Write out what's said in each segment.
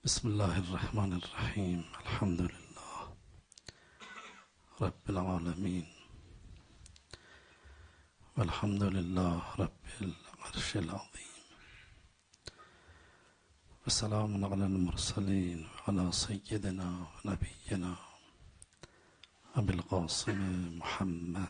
بسم الله الرحمن الرحیم. الحمد لله رب العالمین والحمد لله رب العرش العظیم و سلام علی المرسلین و علی سیدنا و نبینا ابی القاسم محمد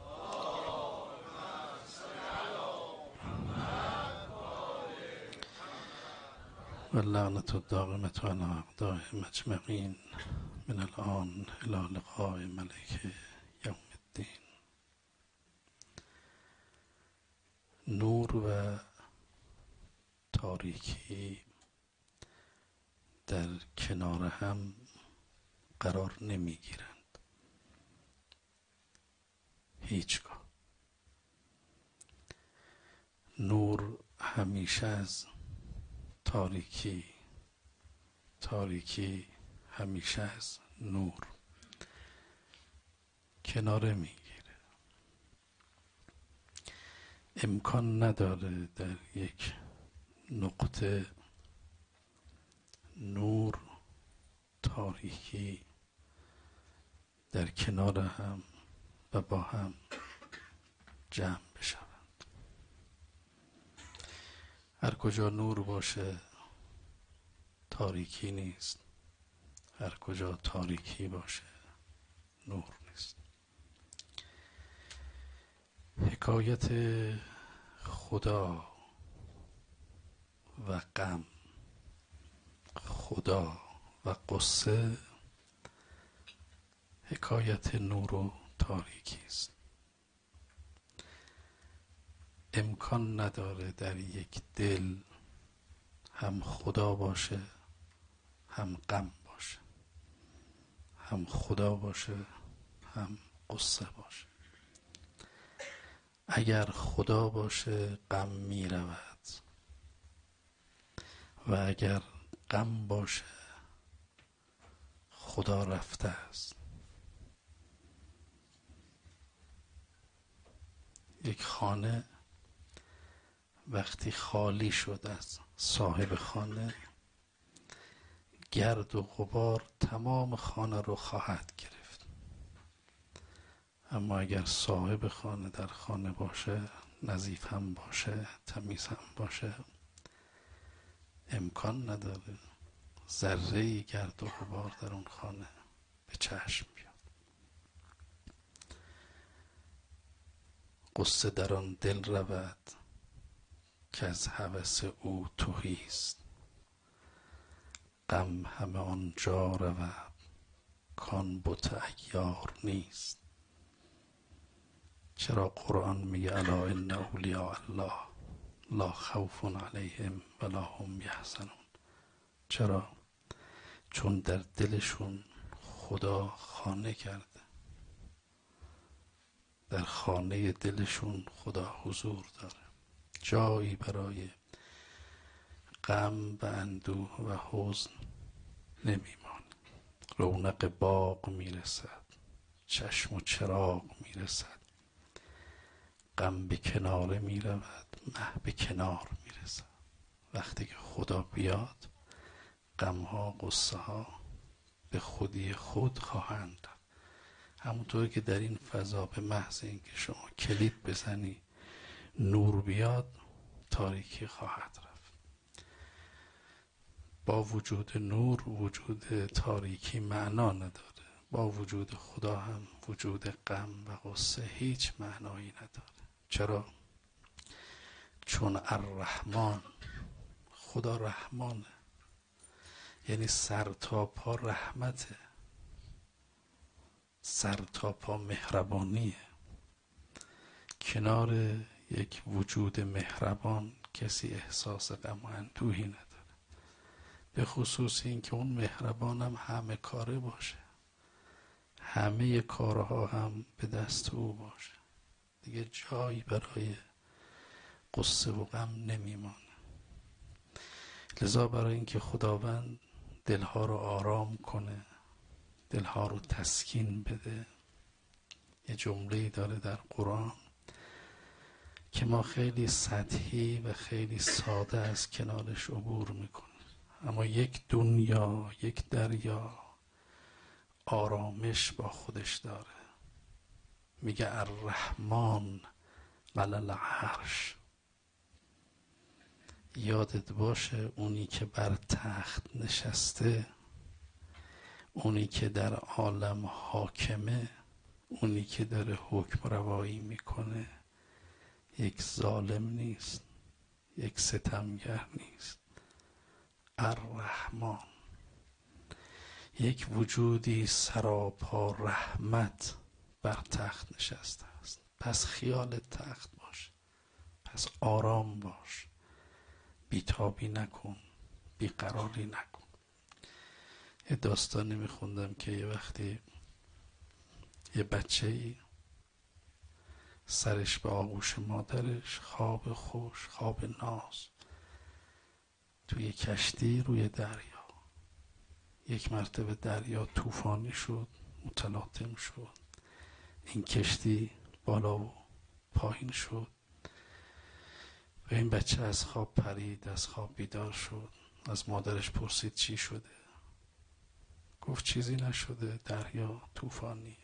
و اللعنة الدائمة علی اعدائهم اجمعین من الآن الی لقاء ملک یوم الدین. نور و تاریکی در کنار هم قرار نمی گیرند هیچگاه. نور همیشه از تاریکی، تاریکی همیشه از نور کناره میگیره. امکان نداره در یک نقطه نور تاریکی در کنار هم و با هم جمع بشوند. هر کجا نور باشه تاریکی نیست، هر کجا تاریکی باشه نور نیست. حکایت خدا و غم، خدا و قصه حکایت نور و تاریکی است. امکان نداره در یک دل هم خدا باشه هم غم باشه، هم خدا باشه هم قصه باشه. اگر خدا باشه غم می رود و اگر غم باشه خدا رفته است. یک خانه وقتی خالی شد از صاحب خانه، گرد و غبار تمام خانه رو خواهد گرفت. اما اگر صاحب خانه در خانه باشه، نظیف هم باشه، تمیز هم باشه، امکان نداره ذره گرد و غبار در اون خانه به چشم بیاد. قصه در آن دل رود که از هوس او تهی است، غم همه آنجا رود کان بت عیار نیست. چرا قرآن میگه الا ان اولیاء الله لا خوف علیهم ولا هم یحزنون؟ چرا؟ چون در دلشون خدا خانه کرده، در خانه دلشون خدا حضور داره، جایی برای غم و اندوه و حزن نمیمانه. رونق باغ میرسد، چشم و چراغ میرسد، غم به کناره میرود، مه به کنار میرسد. وقتی که خدا بیاد غم ها، قصه ها به خودی خود خواهند رفت. همونطور که در این فضا به محض اینکه شما کلید بزنی نور بیاد، تاریکی خواهد رفت. با وجود نور وجود تاریکی معنا نداره. با وجود خدا هم وجود غم و غصه هیچ معنایی نداره. چرا؟ چون الرحمن، خدا رحمانه، یعنی سر تا پا رحمته، سر تا پا مهربانیه. کنار یک وجود مهربان کسی احساس غم و اندوهی نداره، به خصوص این که اون مهربان هم همه کاره باشه، همه کارها هم به دست او باشه. دیگه جایی برای قصه و غم نمیمانه. لذا برای اینکه خداوند دلها رو آرام کنه، دلها رو تسکین بده، یه جمله‌ای داره در قرآن که ما خیلی سطحی و خیلی ساده از کنارش عبور میکنیم. اما یک دنیا، یک دریا آرامش با خودش داره. میگه الرحمن علی العرش. یادت باشه اونی که بر تخت نشسته، اونی که در عالم حاکمه، اونی که داره حکم روایی میکنه یک ظالم نیست، یک ستمگر نیست. الرحمن، یک وجودی سراپا رحمت بر تخت نشسته است. پس خیال تخت باش، پس آرام باش، بیتابی نکن، بیقراری نکن. یه داستانی میخوندم که یه وقتی یه بچه‌ای سرش به آغوش مادرش، خواب خوش، خواب ناز، توی کشتی روی دریا. یک مرتبه دریا طوفانی شد، متلاطم شد، این کشتی بالا و پایین شد و این بچه از خواب پرید، از خواب بیدار شد، از مادرش پرسید چی شده؟ گفت چیزی نشده، دریا طوفانیه.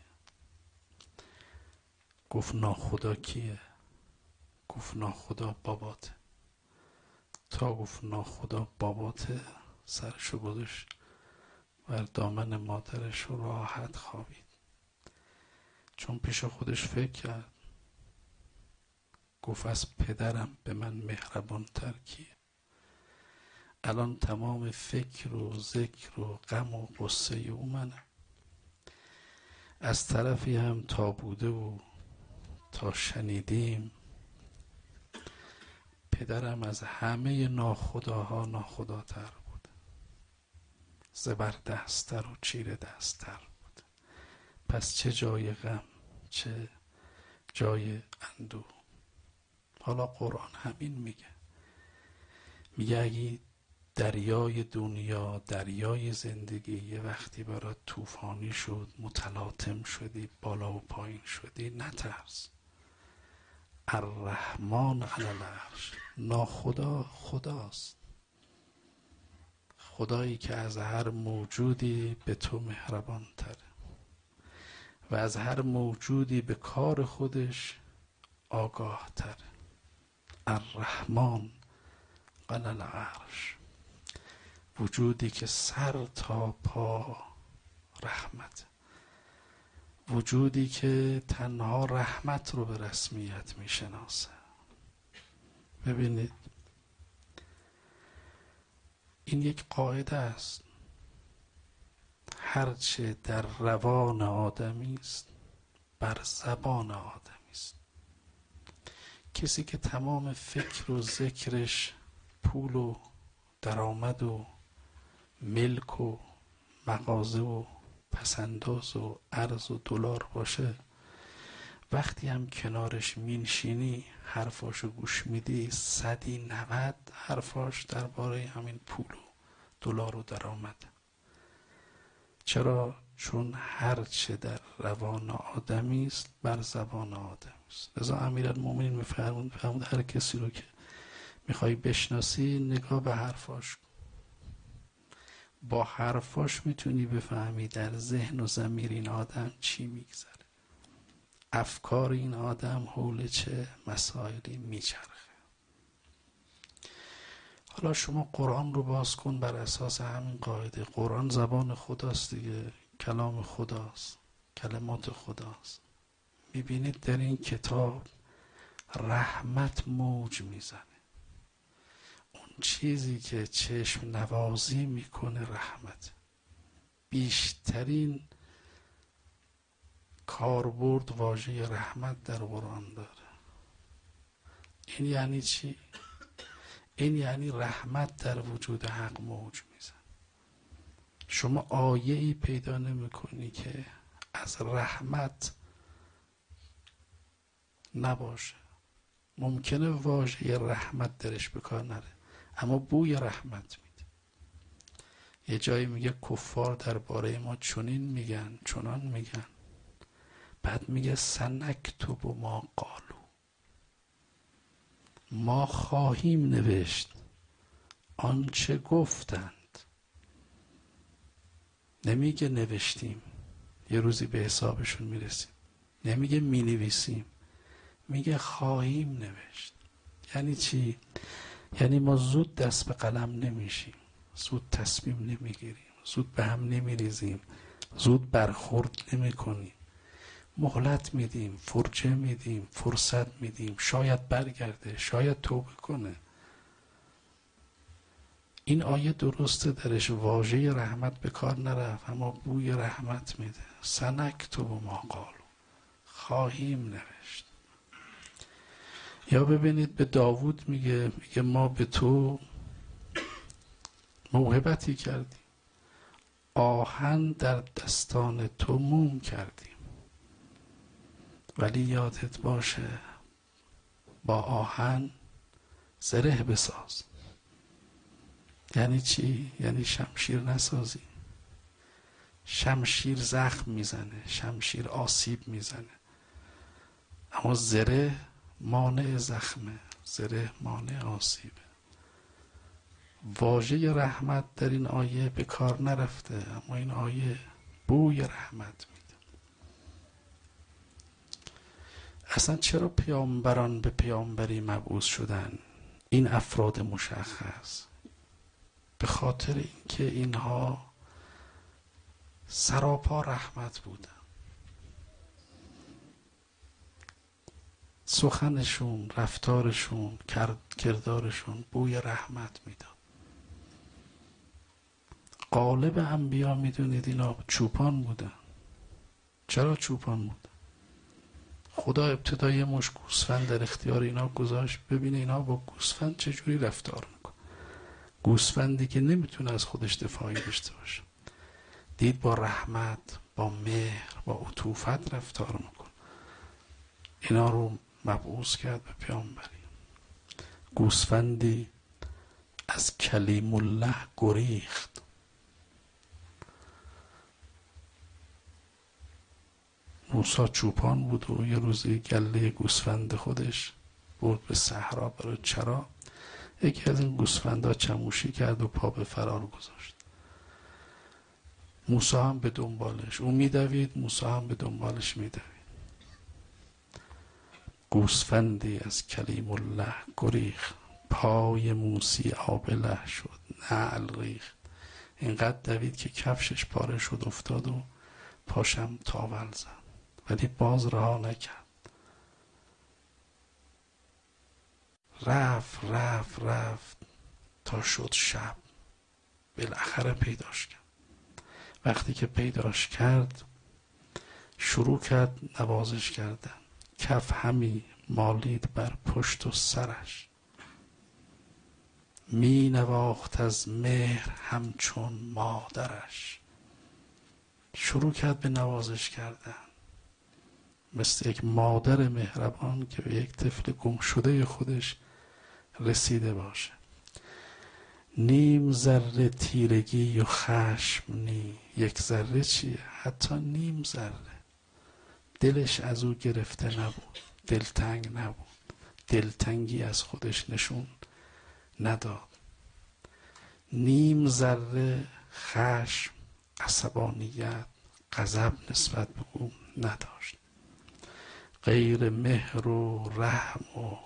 گفت ناخدا کیه؟ گفت ناخدا باباته. تا گفت ناخدا باباته سرشو گذاشت بر دامن مادرش و راحت خوابید. چون پیش خودش فکر کرد، گفت از پدرم به من مهربان تر کیه؟ الان تمام فکر و ذکر و غم و غصه او منم. از طرفی هم تا بوده و تا شنیدیم پدرم از همه ناخداها ناخداتر بود، زبردست‌تر و چیره دست‌تر بود. پس چه جای غم، چه جای اندوه. حالا قرآن همین میگه اگه دریای دنیا، دریای زندگی یه وقتی برات طوفانی شد، متلاطم شدی، بالا و پایین شدی، نترس. الرحمن علی العرش. ناخدا خداست، خدایی که از هر موجودی به تو مهربان تره و از هر موجودی به کار خودش آگاه تره. الرحمن علی العرش، وجودی که سر تا پا رحمت، وجودی که تنها رحمت رو به رسمیت میشناسه. ببینید این یک قاعده است، هرچه در روان آدمی است بر زبان آدمی است. کسی که تمام فکر و ذکرش پول و درآمد و ملک و مغازه و پسنداز و ارز و دلار باشه، وقتی هم کنارش مینشینی حرفاشو گوش میدی 190 حرفاش درباره همین پول و دلار و درآمد. چرا؟ چون هرچه در روان آدمی است بر زبان آدمی است. لذا امیرالمومنین میفرمود هر کسی رو که میخوای بشناسی نگاه به حرفاش کن. با حرفاش میتونی بفهمی در ذهن و ضمیر این آدم چی میگذره، افکار این آدم حول چه مسائلی میچرخه. حالا شما قرآن رو باز کن بر اساس همین قاعده. قرآن زبان خداست دیگه، کلام خداست، کلمات خداست. میبینید در این کتاب رحمت موج میزنه. اون چیزی که چشم نوازی میکنه رحمت. بیشترین کاربرد واژه رحمت در قرآن داره. این یعنی چی؟ این یعنی رحمت در وجود حق موج میزن. شما آیه‌ای پیدا نمی‌کنی که از رحمت نباشه. ممکنه واژه رحمت درش به کار نره، اما بوی رحمت میده. یه جایی میگه کفار درباره ما چنین میگن، چنان میگن، بعد میگه سنکتب ما قالو، ما خواهیم نوشت آنچه گفتند. نمیگه نوشتیم یه روزی به حسابشون میرسیم، نمیگه مینویسیم، میگه خواهیم نوشت. یعنی چی؟ یعنی ما زود دست به قلم نمیشیم، زود تصمیم نمیگیریم، زود به هم نمیریزیم، زود برخورد نمیکنیم. مهلت میدیم، فرجه میدیم، فرصت میدیم، شاید برگرده، شاید توبه کنه. این آیه درسته درش واژه رحمت به کار نرفت، اما بوی رحمت میده. سنکتب ما قالوا، خواهیم نوشت. یا ببینید به داوود میگه ما به تو موهبتی کردیم، آهن در دستان تو موم کردیم، ولی یادت باشه با آهن زره بساز. یعنی چی؟ یعنی شمشیر نسازی. شمشیر زخم میزنه، شمشیر آسیب میزنه، اما زره مانع زخمه، زره مانع آسیبه. واژه رحمت در این آیه به کار نرفته، اما این آیه بوی رحمت میده. اصلا چرا پیامبران به پیامبری مبعوث شدن؟ این افراد مشخص به خاطر اینکه اینها سراپا رحمت بودن. سخنشون، رفتارشون، کردارشون بوی رحمت میداد. غالب انبیا میدونید اینا چوپان بودن. چرا چوپان بودن؟ خدا ابتدای مش گوسفند در اختیار اینا گذاشت، ببینه اینا با گوسفند چجوری رفتار میکنه. گوسفندی که نمیتونه از خودش دفاعی داشته باشه، دید با رحمت، با مهر، با عطوفت رفتار میکنه، اینا رو مبعوث کرد به پیامبری. گوسفندی از کلیم الله گریخت. موسی چوپان بود و یه روزی گله گوسفند خودش برد به صحرا برای چرا. یکی از این گوسفندها چموشی کرد و پا به فرار گذاشت. موسی هم به دنبالش، اون میدوید، موسی هم به دنبالش میدوید. گوسفندی از کلیم الله گریخت، پای موسی آبله شد، نعل ریخت، اینقدر دوید که کفشش پاره شد، افتاد و پاشم تاول زد، ولی باز رها نکرد. رفت تا شد شب، بالاخره پیداش کرد. وقتی که پیداش کرد شروع کرد نوازش کردن. کف همی مالید بر پشت و سرش، می نواخت از مهر همچون مادرش. شروع کرد به نوازش کردن مثل یک مادر مهربان که به یک طفل گم شده خودش رسیده باشه. نیم ذره تیرگی و خشم نی. یک ذره چیه؟ حتی نیم ذره دلش از او گرفته نبود، دلتنگ نبود، دلتنگی از خودش نشون نداد. نیم ذره خشم، عصبانیت، غضب نسبت به او نداشت. غیر مهر و رحم و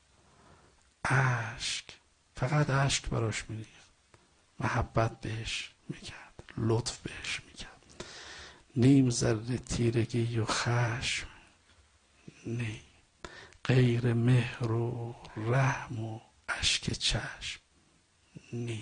اشک، فقط اشک براش میریخت، محبت بهش میکرد، لطف بهش میکرد. نیم ذره تیرگی و خشم نی، غیر مهر و رحم و اشک چشم نی.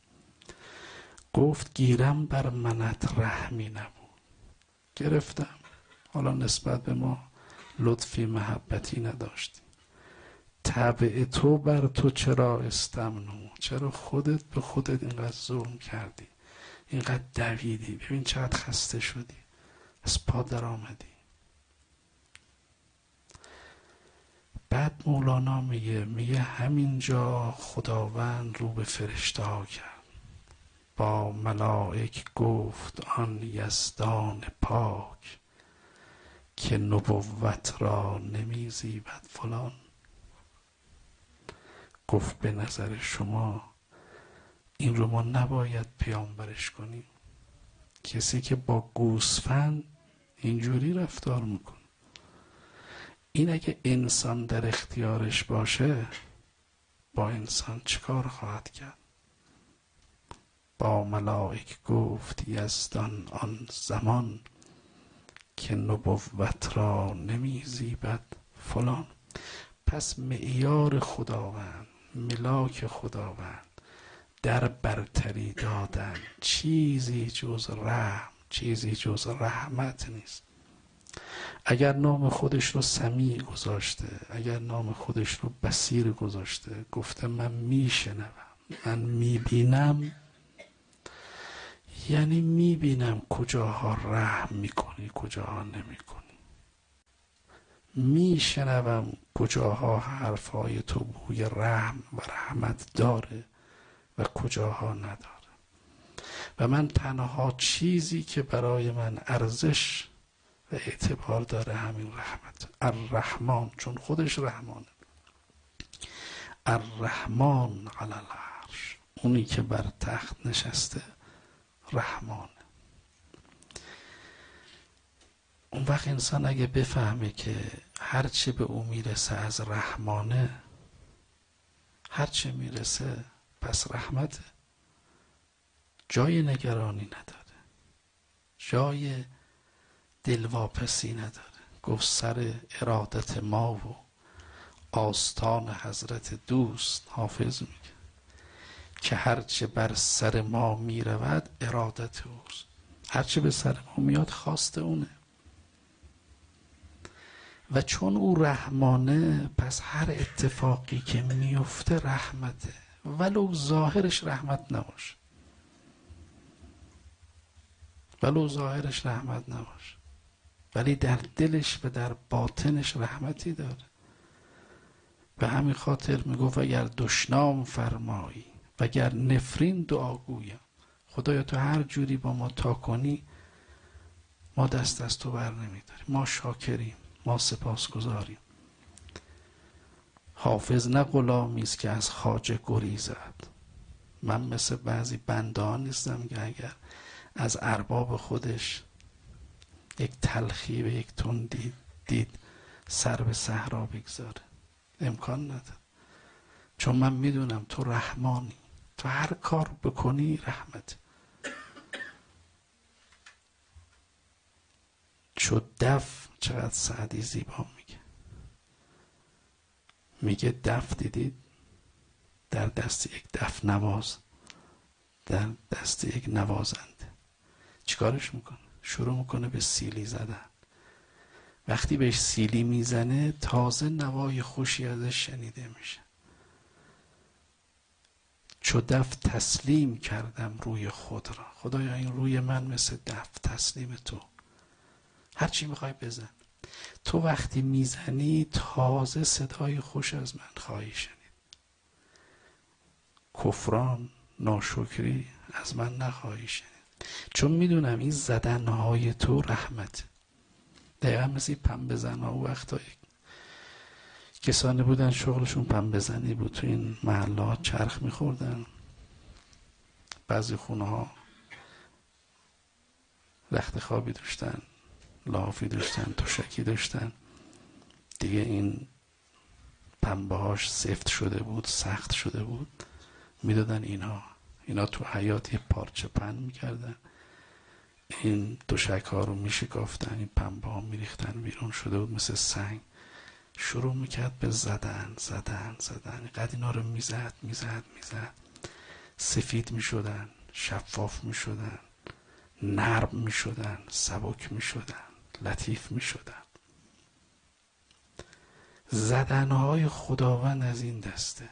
گفت گیرم بر منت رحمی نبود. گرفتم، حالا نسبت به ما لطفی محبتی نداشتی. طبع تو بر تو چرا استمنو. چرا خودت به خودت اینقدر ظلم کردی، اینقدر دویدی، ببین چقدر خسته شدی، از پا در آمدی. بعد مولانا میگه همینجا خداوند رو به فرشته ها کرد، با ملائک گفت آن یزدان پاک، که نبوت را نمیزیبد فلان. گفت به نظر شما این رو ما نباید پیامبرش کنیم کسی که با گوسفند اینجوری رفتار میکنه. این اگه انسان در اختیارش باشه با انسان چیکار خواهد کرد؟ با ملائک گفت یزدان آن زمان، که نبوت را نمی زیبد فلان. پس معیار خداوند، ملاک خداوند در برتری دادن چیزی جز رحم، چیزی جز رحمت نیست. اگر نام خودش رو سمیع گذاشته، اگر نام خودش رو بصیر گذاشته، گفته من میشنوم، من میبینم، یعنی میبینم کجاها رحم میکنی کجاها نمیکنی، میشنوم کجاها حرفای تو بوی رحم و رحمت داره و کجاها نداره. و من تنها چیزی که برای من ارزش و اعتبار داره همین رحمت. الرحمن، چون خودش رحمانه. الرحمن علی العرش، اونی که بر تخت نشسته رحمانه. اون وقت انسان اگه بفهمه که هرچی به او میرسه از رحمانه، هرچی میرسه پس رحمته، جای نگرانی نداره، جای دلواپسی نداره. گفت سر ارادت ما و آستان حضرت دوست، حافظ میگه که هرچه بر سر ما میرود ارادت اوست. هرچه به سر ما میاد خواست اونه. و چون او رحمانه پس هر اتفاقی که میفته رحمته، ولو ظاهرش رحمت نباشه، ولو ظاهرش رحمت نباشه، ولی در دلش و در باطنش رحمتی داره. به همین خاطر میگفت اگر دشنام فرمایی وگر نفرین دعاگویم، خدایا تو هر جوری با ما تا کنی ما دست از تو بر نمیداریم، ما شاکریم، ما سپاسگزاریم. حافظ نه غلامی است که از خواجه گریزد. من مثل بعضی بنده‌ها نیستم که اگر از ارباب خودش یک تلخی و یک تندی دید سر به صحرا بگذاره، امکان نداره. چون من میدونم تو رحمانی، تو هر کار بکنی رحمت. چو دف، چقدر سعدی زیبا میگه دف دیدید در دست یک دف نواز، در دست یک نوازنده چیکارش میکنه؟ شروع میکنه به سیلی زدن. وقتی بهش سیلی میزنه تازه نوای خوشی ازش شنیده میشه. چو دف تسلیم کردم روی خود را، خدایا این روی من مثل دف تسلیم تو، هرچی میخوای بزن. تو وقتی میزنی تازه صدای خوش از من خواهی شنید. کفران، ناشکری از من نخواهی شنید. چون میدونم این زدنهای تو رحمت. دقیقا مثل پنبه زنها و وقتا کسانی بودن شغلشون پنبه زنی بود، تو این محلات چرخ میخوردن. بعضی خونه ها رخت خوابی داشتن، لحافی داشتن، تشکی داشتن، دیگه این پنبه هاش سفت شده بود، سخت شده بود، میدادن اینا تو حیات یه پارچه پهن میکردن، این تشک ها رو میشکافتن، این پنبه ها میریختن بیرون، شده بود مثل سنگ. شروع میکرد به زدن قد اینا رو میزد، سفید میشدن، شفاف میشدن، نرم میشدن، سبک میشدن، لطیف میشدن. زدنهای خداوند از این دسته.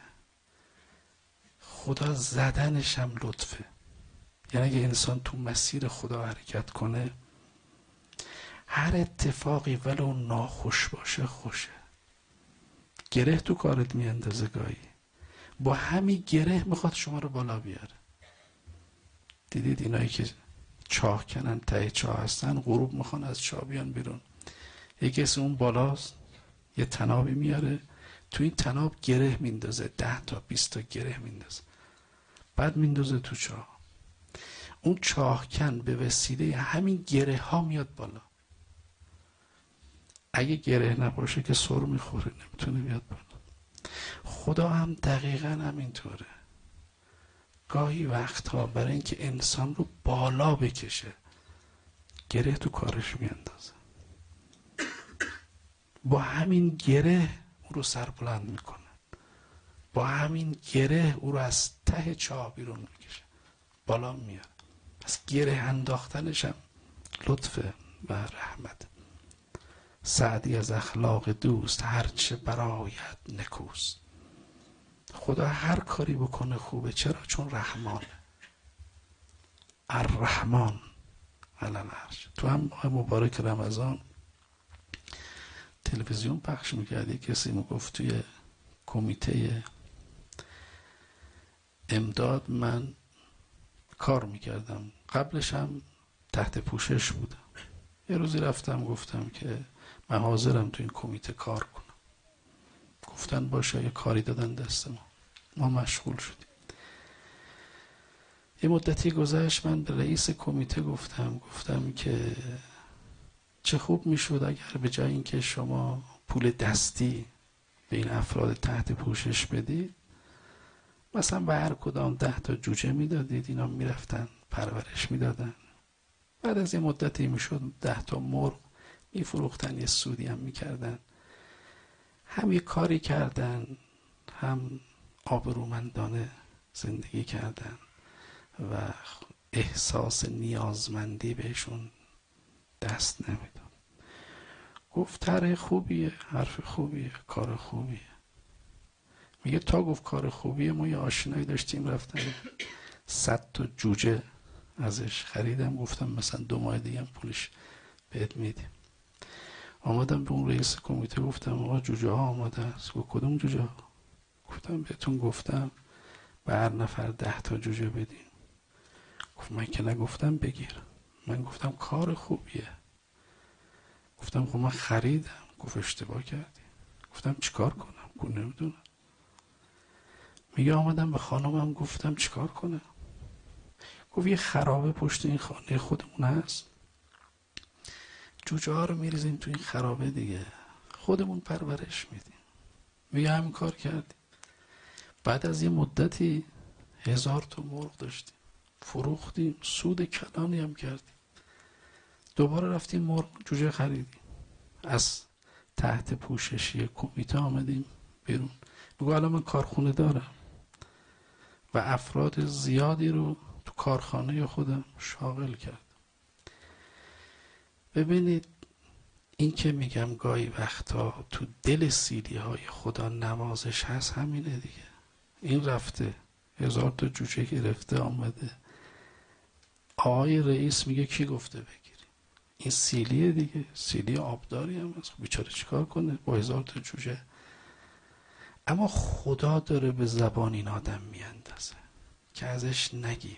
خدا زدنش هم لطفه. یعنی اگه انسان تو مسیر خدا حرکت کنه، هر اتفاقی ولو ناخوش باشه خوشه. گره تو کارت میاندازه گاهی، با همین گره میخواد شما رو بالا بیاره. دیدید اینایی که چاه کنن، ته چاه هستن، غروب میخوان از چاه بیان بیرون، یکی از اون بالاست یه تنابی میاره، تو این تناب گره میندازه، 10 تا 20 تا گره میندازه، بعد میندازه تو چاه. اون چاهکن به وسیله همین گره ها میاد بالا. اگه گره نباشه که سر میخوره، نمیتونه بیاد بالا. خدا هم دقیقا همینطوره. گاهی وقتها برای اینکه انسان رو بالا بکشه گره تو کارش میاندازه، با همین گره او رو سربلند میکنه، با همین گره او رو از ته چاه بیرون میکشه، بالا میاره. پس گره انداختنش هم لطفه و رحمت. سعدی از اخلاق دوست هرچه برآید نکوست. خدا هر کاری بکنه خوبه. چرا؟ چون رحمانه. الرحمن علی العرش. تو هم ماه مبارک رمضان تلویزیون پخش میکردی، کسی میگفت توی کمیته امداد من کار میکردم، قبلش هم تحت پوشش بودم. یه روزی رفتم گفتم که من حاضرم تو این کمیته کار کنم. گفتن باشه. یه کاری دادن دست ما مشغول شدیم. یه مدتی گذشت، من به رئیس کمیته گفتم که چه خوب میشد اگر به جای اینکه شما پول دستی به این افراد تحت پوشش بدید، مثلا به هر کدام 10 تا جوجه میدادید، اینا میرفتن پرورش میدادن. بعد از یه مدتی میشد 10 تا مرغ میفروختن، یه سودی هم میکردن. هم یه کاری کردن، هم آبرومندانه زندگی کردن و احساس نیازمندی بهشون دست نمیداد. گفت طرح خوبیه، حرف خوبیه، کار خوبیه. میگه تا گفت کار خوبیه، ما یه آشنایی داشتیم رفتن 100 تا جوجه ازش خریدم، گفتم مثلا 2 ماه دیگه هم پولش بهت میدیم. آمدم به اون رئیس کمیته گفتم آقا جوجه ها آماده است. گفت کدوم جوجه ها؟ گفتم بهتون گفتم به هر نفر 10 تا جوجه بدین. گفت من که نگفتم بگیر، من گفتم کار خوبیه. گفتم خب من خریدم. گفت اشتباه کردی. گفتم چیکار کنم؟ گفت نمیدونم. میگه آمدم به خانمم گفتم چیکار کنم؟ گفت یه خرابه پشت این خانه خودمون هست، جوجه ها رو میریزیم تو این خرابه دیگه، خودمون پرورش میدیم. میگه همین کار کردیم. بعد از یه مدتی 1000 تا مرغ داشتیم، فروختیم، سود کلانی هم کردیم. دوباره رفتیم مرغ جوجه خریدیم، از تحت پوششی کمیته آمدیم بیرون. میگه الان من کارخونه دارم و افراد زیادی رو تو کارخانه خودم شاغل کرد. ببینید این که میگم گاهی وقتا تو دل سیلی های خدا نوازش هست، همینه دیگه. این رفته 1000 تا جوجه گرفته آمده، آقای رئیس میگه کی گفته بگیری؟ این سیلیه دیگه، سیلی آبداری هم هست، بیچاره چیکار کنه با 1000 تا جوجه؟ اما خدا داره به زبان این آدم میاندازه که ازش نگیر،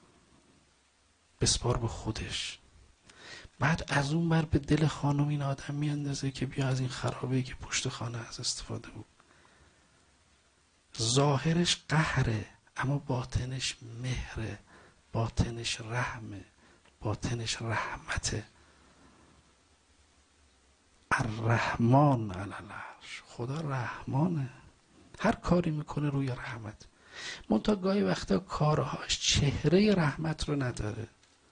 بسپار به خودش. بعد از اون بر به دل خانم این آدم میاندازه که بیا از این خرابه‌ای که پشت خانه از استفاده بود. ظاهرش قهره اما باطنش مهره، باطنش رحمه، باطنش رحمته. الرحمن علی العرش. خدا رحمانه، هر کاری میکنه روی رحمت. منتها گاهی وقتا کارهاش چهره رحمت رو نداره،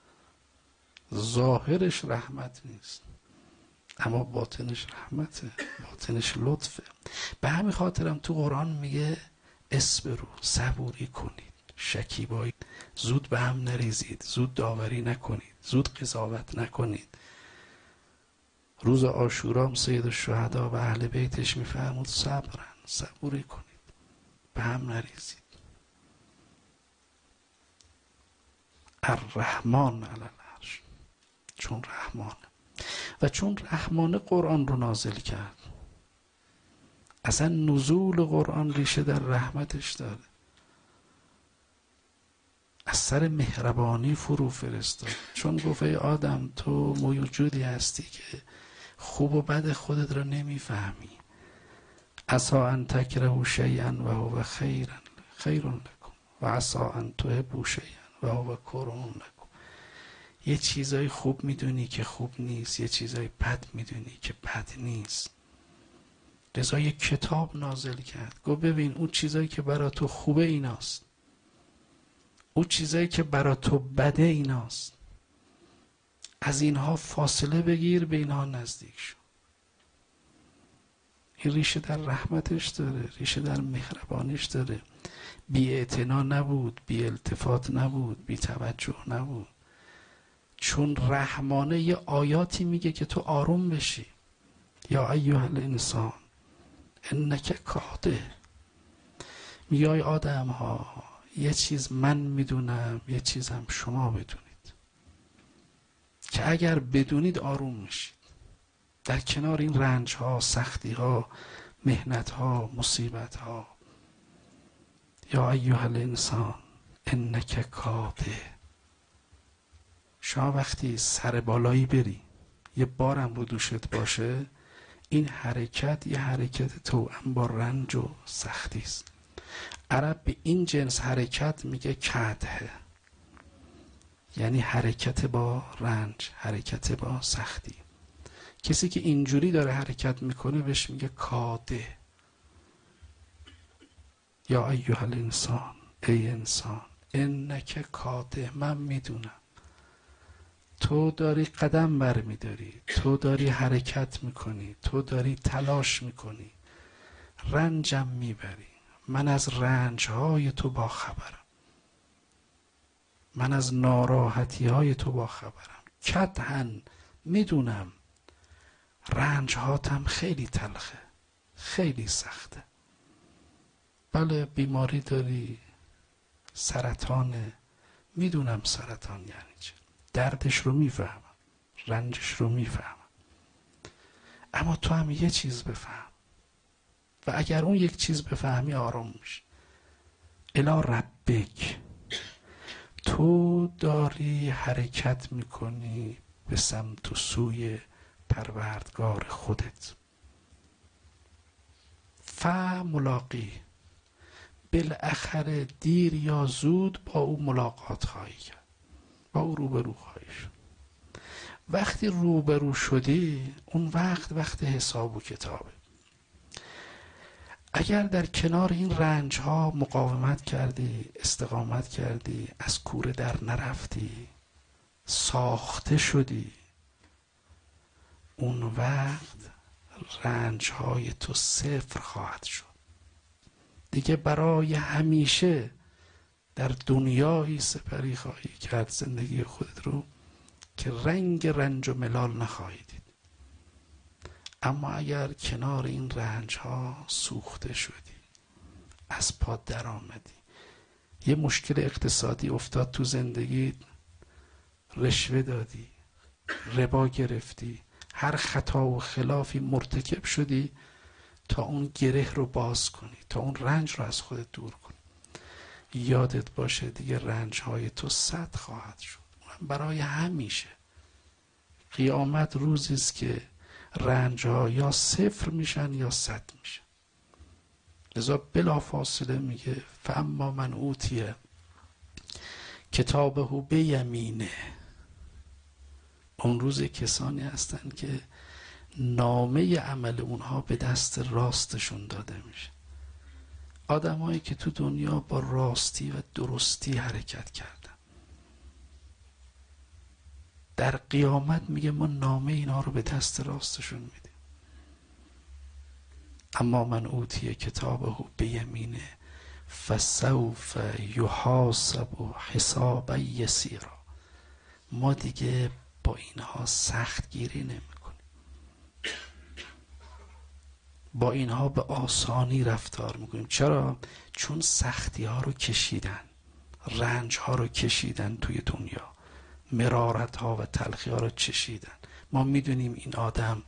ظاهرش رحمت نیست اما باطنش رحمته، باطنش لطفه. به همین خاطرم تو قرآن میگه اصبروا، صبوری کنید، شکیبایی، زود به هم نریزید، زود داوری نکنید، زود قضاوت نکنید. روز عاشورا سید الشهدا و اهل بیتش میفرمود صبرن، صبوری کنید، به هم نریزید. الرحمن علی العرش. چون رحمانه و چون رحمانه قرآن رو نازل کرد. اصلا نزول قرآن ریشه در رحمتش داره. از سر مهربانی فرو فرستاد، چون گفت ای آدم تو موجودی هستی که خوب و بد خودت رو نمیفهمی. عسی ان تکرهوا شیئا و هو خیر لکم و عسی ان تحبوا شیئا و هو کره لکم. یه چیزای خوب میدونی که خوب نیست، یه چیزای بد میدونی که بد نیست. رضا یک کتاب نازل کرد، گفت ببین اون چیزایی که برا تو خوبه ایناست، اون چیزایی که برا تو بده ایناست. از اینها فاصله بگیر، به اینها نزدیک شو. این ریشه در رحمتش داره، ریشه در مهربانیش داره. بی اعتنا نبود، بی التفات نبود، بی توجه نبود. چون رحمانه یه آیاتی میگه که تو آروم بشی. یا ایها الانسان انک کاده. میگه ای آدم ها، یه چیز من میدونم، یه چیز هم شما بدونید که اگر بدونید آروم میشید. در کنار این رنج ها، سختی ها، محنت ها، مصیبت ها. یا ایها الانسان انک کاده. شما وقتی سر بالایی بری، یه بارم رو دوشت باشه، این حرکت یه حرکت توأم با رنج و سختی است. عرب به این جنس حرکت میگه کده، یعنی حرکت با رنج، حرکت با سختی. کسی که اینجوری داره حرکت میکنه بهش میگه کاده. یا ایها الانسان، ای انسان، انک کاده، من میدونم تو داری قدم برمیداری، تو داری حرکت میکنی، تو داری تلاش میکنی، رنجم میبری. من از رنجهای تو با خبرم، من از ناراحتی های تو با خبرم. کدهن میدونم رنجهاتم خیلی تلخه، خیلی سخته. بله بیماری داری، سرطانه، میدونم سرطان یعنی چه، دردش رو میفهمم، رنجش رو میفهمم. اما تو هم یه چیز بفهم و اگر اون یک چیز بفهمی آرام میشی. الی ربک، تو داری حرکت میکنی به سمت و سوی پروردگار خودت. ملاقی، بالاخره دیر یا زود با او ملاقات خواهی کرد، با او روبرو خواهی شد. وقتی روبرو شدی، اون وقت حساب و کتابه. اگر در کنار این رنج ها مقاومت کردی، استقامت کردی، از کوره در نرفتی، ساخته شدی، اون وقت رنج های تو صفر خواهد شد. دیگه برای همیشه در دنیایی سپری خواهی کرد زندگی خودت رو که رنج و ملال نخواهی دید. اما اگر کنار این رنج ها سوخته شدی، از پا در آمدی، یه مشکل اقتصادی افتاد تو زندگی، رشوه دادی، ربا گرفتی، هر خطا و خلافی مرتکب شدی تا اون گره رو باز کنی، تا اون رنج رو از خودت دور کنی، یادت باشه دیگه رنج های تو 100 خواهد شد، برای همیشه. قیامت روزی است که رنج ها یا 0 میشن یا 100 میشن. لذا بلا فاصله میگه فاما من اوتیه کتابه بیمینه. اون روز کسانی هستن که نامه عمل اونها به دست راستشون داده میشه. آدمایی که تو دنیا با راستی و درستی حرکت کردن، در قیامت میگه ما نامه اینا رو به دست راستشون میدیم. اما من اوتی کتابه بیمینه فسوف یحاسب حسابا یسیرا. ما دیگه با اینها سخت گیری نمی کنیم، با اینها به آسانی رفتار میکنیم. چرا؟ چون سختی ها رو کشیدن، رنج ها رو کشیدن توی دنیا، مرارت ها و تلخی ها رو چشیدن. ما میدونیم این آدم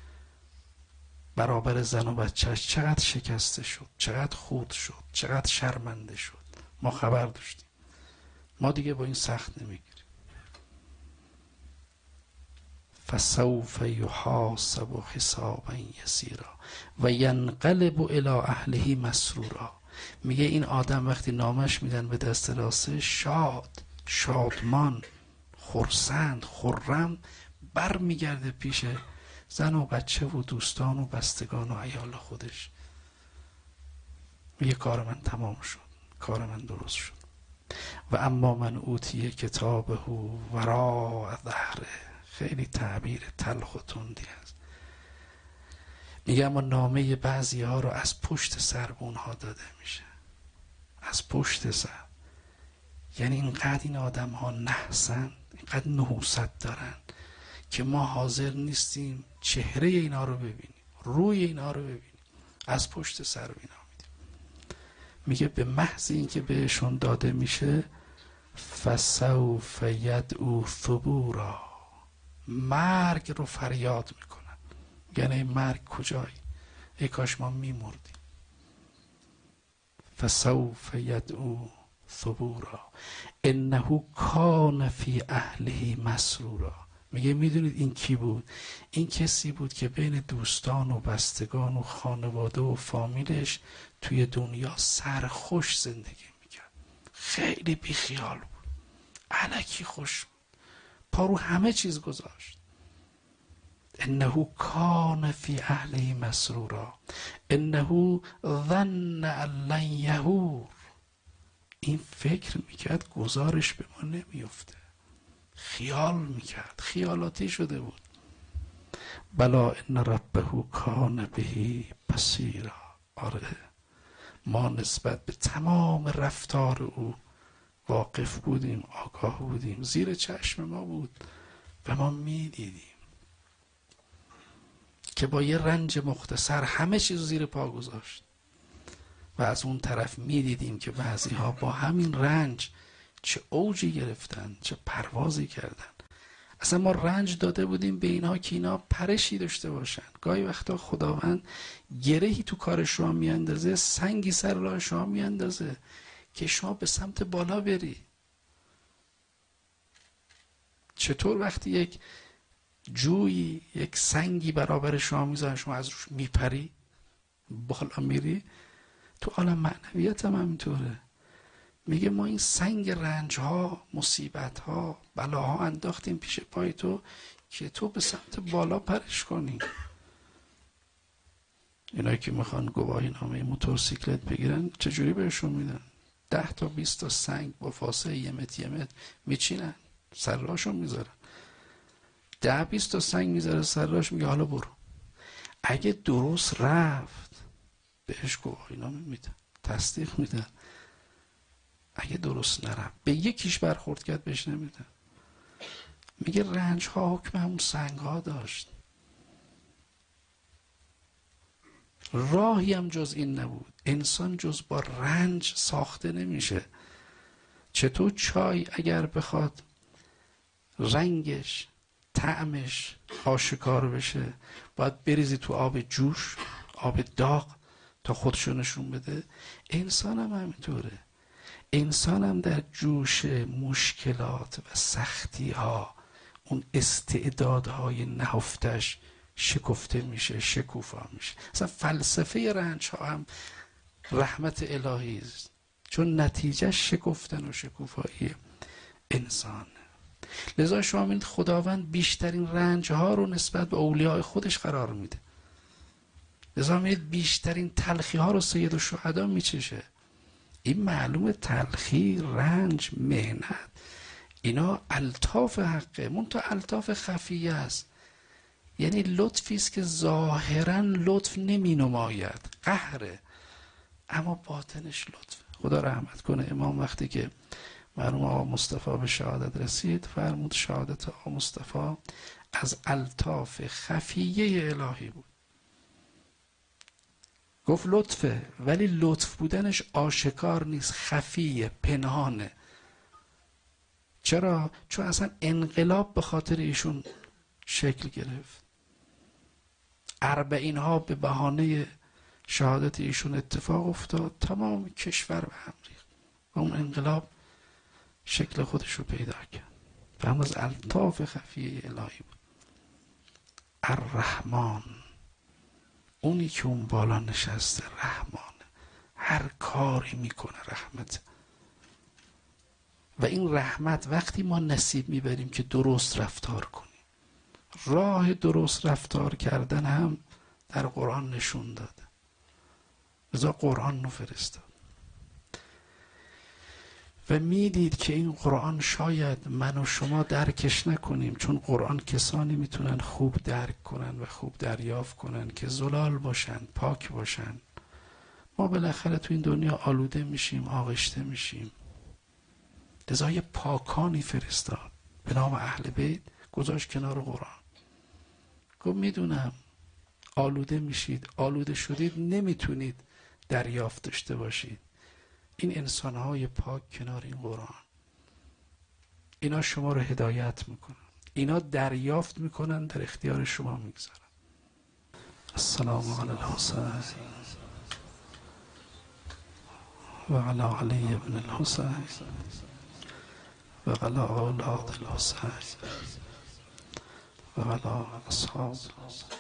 برابر زن و بچهش چقدر شکسته شد، چقدر خورد شد، چقدر شرمنده شد. ما خبر داشتیم. ما دیگه با این سخت نمیگیریم. فسوف یحاسب حسابا یسیرا و ینقلب الی اهله مسرورا. میگه این آدم وقتی نامش میدن به دست راستش، شادمان، خرسند خرم بر میگرده پیش زن و بچه و دوستان و بستگان و عیال خودش. میگه کار من تمام شد، کار من درست شد. و اما من اوتی کتابه وراء ظهره. خیلی تعبیر تلخ و تندی است. میگه اما نامه بعضی ها رو از پشت سر به اونها داده میشه. از پشت سر. یعنی اینقدر این آدم ها نحسن، اینقدر نحوست دارن که ما حاضر نیستیم چهره اینا رو ببینیم، روی اینا رو ببینیم، از پشت سر اینا میدیم. میگه به محض اینکه بهشون داده میشه فسوف یدعو ثبورا، مرگ رو فریاد میکنن. یعنی این مرگ کجایی؟ ای کاش ما میمردیم. فسوف یدعو ثبورا انه کان فی اهله مسرورا. میگه میدونید این کی بود؟ این کسی بود که بین دوستان و بستگان و خانواده و فامیلش توی دنیا سرخوش زندگی میکرد. خیلی بیخیال بود، الکی خوش بود، پا رو همه چیز گذاشت. انه کان فی اهله مسرورا انه ظن ان لن یحور. این فکر میکرد گزارش به ما نمیفته، خیال میکرد، خیالاتی شده بود. بلا ان ربه کان به بصیرا. آره ما نسبت به تمام رفتار او واقف بودیم، آگاه بودیم، زیر چشم ما بود و ما میدیدیم که با یه رنج مختصر همه چیز زیر پا گذاشت. و از اون طرف میدیدیم که بعضی ها با همین رنج چه اوجی گرفتن، چه پروازی کردن. اصلا ما رنج داده بودیم به اینها که اینا پرشی داشته باشن. گاهی وقتا خداوند گرهی تو کار شما میاندازه، سنگی سر راه شما میاندازه که شما به سمت بالا بری. چطور وقتی یک جویی، یک سنگی برابر شما میذاره شما از روش میپری، بالا میری؟ تو عالم معنویت هم همینطوره. میگه ما این سنگ رنج ها، مصیبت ها، بلاها انداختیم پیش پای تو که تو به سمت بالا پرش کنی. اینایی که میخوان گواهی نامه موتورسیکلت بگیرن چجوری بهشون میدن؟ 10 تا 20 تا سنگ با فاصله 1 متر میچینن، سر راهشون میذارن. 10 20 تا سنگ میذاره سر راهش، میگه حالا برو. اگه درست رفت بهش گواهی نامه میدن، تصدیق میدن. اگه درست نرفت به یکیش برخورد کرد بهش نمیدن. میگه رنج ها حکم همون سنگ ها داشت. راهی هم جز این نبود. انسان جز با رنج ساخته نمیشه. چطور چای اگر بخواد رنگش، طعمش آشکار بشه باید بریزی تو آب جوش، آب داغ تا خودشو نشون بده؟ انسان هم همینطوره. انسان هم در جوش مشکلات و سختی ها اون استعدادهای نهفتش شکفته میشه، شکوفا میشه. اصلا فلسفه رنج ها هم رحمت الهی است، چون نتیجه شکفتن و شکوفایی انسان. لذا شما می‌بینید خداوند بیشترین رنج ها رو نسبت به اولیاء خودش قرار میده. لذا می‌بینید بیشترین تلخی ها رو سید الشهدا میچشه. این معلومه تلخی، رنج، مهنت اینا الطاف حقه، منتها الطاف خفیه است. یعنی لطفی است که ظاهرا لطف نمی نماید، قهره، اما باطنش لطفه. خدا رحمت کنه امام وقتی که مرحوم آقا مصطفی به شهادت رسید فرمود شهادت آقا مصطفی از الطاف خفیه الهی بود. گفت لطفه، ولی لطف بودنش آشکار نیست، خفیه، پنهانه. چرا؟ چون اصلا انقلاب به خاطر ایشون شکل گرفت. 40 ها به بهانه شهادت ایشون اتفاق افتاد، تمام کشور به هم ریخت و اون انقلاب شکل خودش رو پیدا کرد. و هم از الطاف خفیه الهی بود. الرحمن، اونی که اون بالا نشسته رحمانه، هر کاری میکنه رحمت. و این رحمت وقتی ما نصیب میبریم که درست رفتار کنیم. راه درست رفتار کردن هم در قرآن نشون داده، لذا قرآن رو فرستاد. و میدید که این قرآن شاید من و شما درکش نکنیم، چون قرآن کسانی میتونن خوب درک کنن و خوب دریافت کنن که زلال باشن، پاک باشن. ما بالاخره تو این دنیا آلوده میشیم، آغشته میشیم. لذا یه پاکانی فرستاد به نام اهل بیت، گذاشت کنار قرآن. گفت میدونم آلوده میشید، آلوده شدید، نمیتونید دریافت داشته باشید. این انسانهای پاک کنار این قرآن، اینا شما رو هدایت میکنن، اینا دریافت میکنن، در اختیار شما میگذارن. السلام علی الحسین و علی علی ابن الحسین و علی اولاد الحسین و علی اصحاب الحسین.